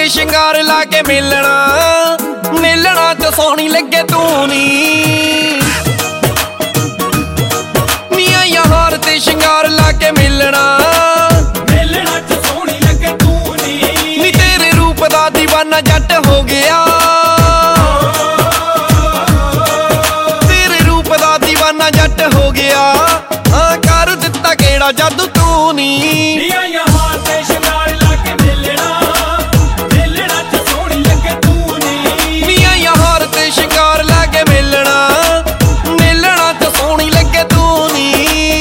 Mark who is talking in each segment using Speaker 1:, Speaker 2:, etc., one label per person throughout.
Speaker 1: ਤੇ ਸ਼ਿੰਗਾਰ ਲਾ ਕੇ ਮੇਲਣਾ ਮੇਲਣਾ ਚ ਸੋਹਣੀ ਲੱਗੇ ਤੂੰ ਨੀ ਨੀਆਂ ਹਾਰ ਤੇ ਸ਼ਿੰਗਾਰ ਲਾ ਕੇ ਮੇਲਣਾ
Speaker 2: ਮੇਲਣਾ ਚ ਸੋਹਣੀ ਲੱਗੇ ਤੂੰ ਨੀ
Speaker 1: ਤੇਰੇ ਰੂਪ ਦਾ ਦੀਵਾਨਾ ਜੱਟ ਹੋ ਗਿਆ ਤੇਰੇ ਰੂਪ ਦਾ ਦੀਵਾਨਾ ਜੱਟ ਹੋ ਗਿਆ ਹਾਂ ਕਰ ਦਿੱਤਾ ਕਿਹੜਾ ਜਾਦੂ ਤੂੰ ਨੀ
Speaker 2: ਨੀਆਂ ਹਾਰ ਤੇ ਸ਼ਿੰਗਾਰ ਲਾ ਕੇ ਮੇਲਣਾ ਮੇਲਣਾ ਚ ਸੋਹਣੀ ਲੱਗੇ ਤੂੰ ਨੀ
Speaker 1: ਨੀਆਂ ਹਾਰ ਤੇ ਸ਼ਿੰਗਾਰ ਲਾ ਕੇ ਮੇਲਣਾ ਮੇਲਣਾ ਚ ਸੋਹਣੀ ਲੱਗੇ ਤੂੰ ਨੀ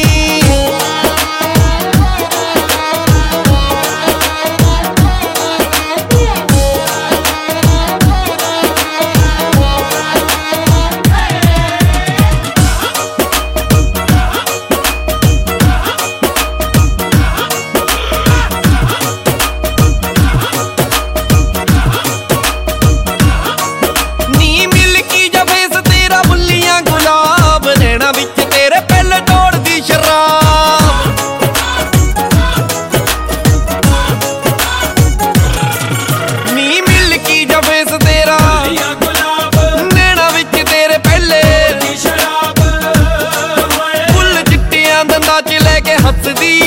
Speaker 1: ਹੱਸਦੀ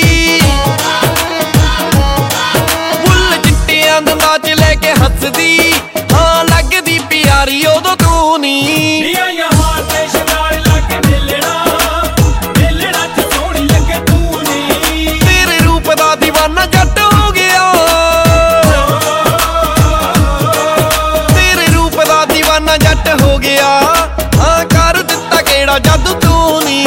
Speaker 1: ਬੁੱਲ ਚਿੱਟਿਆਂ ਦੰਦਾਂ ਚ ਲੈ ਕੇ ਹੱਸਦੀ ਹਾਂ ਲੱਗਦੀ ਪਿਆਰੀ ਉਦੋਂ ਤੂੰ ਨੀ
Speaker 2: ਨੀਆਂ ਹਾਰ ਤੇ ਸ਼ਿੰਗਾਰ ਲਾ ਕੇ ਮੇਲਣਾ ਮੇਲਣਾ ਚ ਸੋਹਣੀ ਲੱਗੇ ਤੂੰ ਨੀ
Speaker 1: ਤੇਰੇ ਰੂਪ ਦਾ ਦੀਵਾਨਾ ਜੱਟ ਹੋ ਗਿਆ ਤੇਰੇ ਰੂਪ ਦਾ ਦੀਵਾਨਾ ਜੱਟ ਹੋ ਗਿਆ ਹਾਂ ਕਰ ਦਿੱਤਾ ਕਿਹੜਾ ਜਾਦੂ ਤੂੰ ਨੀ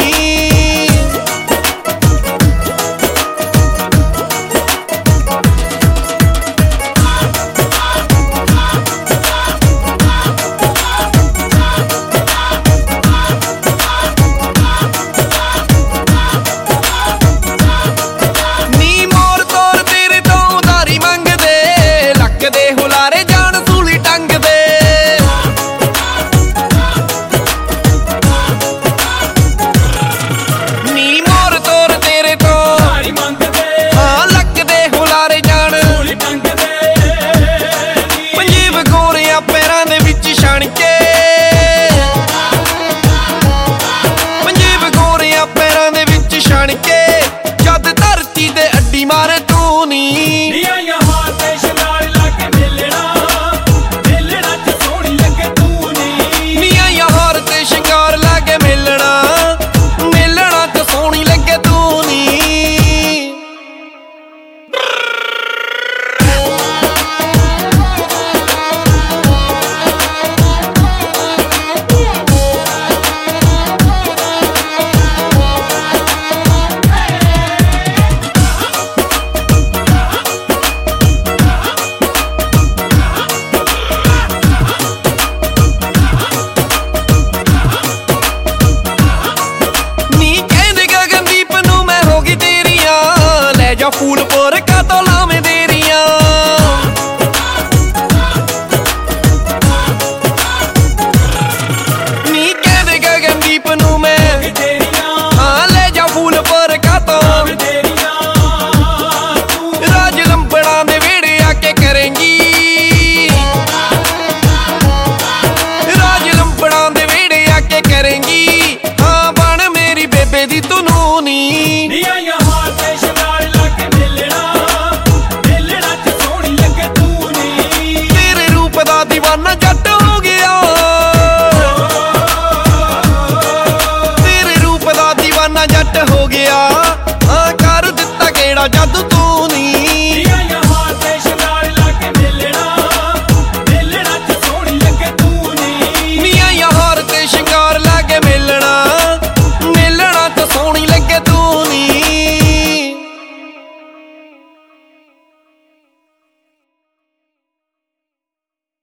Speaker 1: ਜਦ ਧਰਤੀ ਤੇ ਅੱਡੀ ਮਾਰੇ ਤੂੰ ਨੀ
Speaker 2: ਨੀਆਂ ਹਾਰ ਤੇ ਸ਼ਿੰਗਾਰ ਲਾ ਕੇ ਮੇਲਣਾ ਮੇਲਣਾ ਚ ਸੋਹਣੀ ਲੱਗੇ ਤੂੰ ਨੀ
Speaker 1: ਨੀਆਂ ਹਾਰ ਤੇ ਸ਼ਿੰਗਾਰ ਲਾ ਕੇ ਮੇਲਣਾ ਮੇਲਣਾ ਚ ਸੋਹਣੀ ਲੱਗੇ ਤੂੰ ਨੀ ਜਾ ਫੂਲ ਪੋਰ ਕਾ ਤੋਂ ਲਾਵੇਂ ਦੇਰੀਆਂ ਨੀ ਕਹਿੰਦੇ ਗਗਨਦੀਪ ਨੂੰ ਮੈਂ ਹਾਂ ਲੈ ਜਾ ਫੂਲ ਪੋਰ ਕਾ ਤੋਂ ਰਾਜ ਲੰਬੜਾਂ ਦੇ ਵਿਹੜੇ ਆ ਕੇ ਕਰੇਂਗੀ ਰਾਜ ਲੰਬੜਾਂ ਦੇ ਵਿਹੜੇ ਆ ਕੇ ਕਰੇਂਗੀ ਹਾਂ ਬਣ ਮੇਰੀ ਬੇਬੇ ਦੀ ਤੂੰ ਨੀ
Speaker 2: ਨੀਆਂ ਹਾਰ ਤੇ ਸ਼ਿੰਗਾਰ ਲਾ ਕੇ ਮੇਲਣਾ ਮੇਲਣਾ ਚ ਸੋਹਣੀ ਲੱਗੇ ਤੂੰ ਨੀ
Speaker 1: ਤੇਰੇ ਰੂਪ ਦਾ ਦੀਵਾਨਾ